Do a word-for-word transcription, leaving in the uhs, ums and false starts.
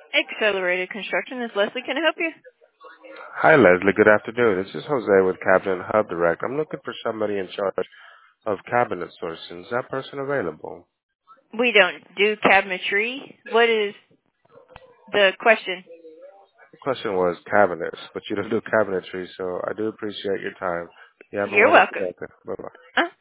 Accelerated Construction. Is Leslie. Can I help you? Hi, Leslie. Good afternoon. This is Jose with Cabinet Hub Direct. I'm looking for somebody in charge of cabinet sourcing. Is that person available? We don't do cabinetry. What is the question? The question was cabinets, but you don't do cabinetry, so I do appreciate your time. You have a You're wonderful welcome. day. Bye-bye. Uh,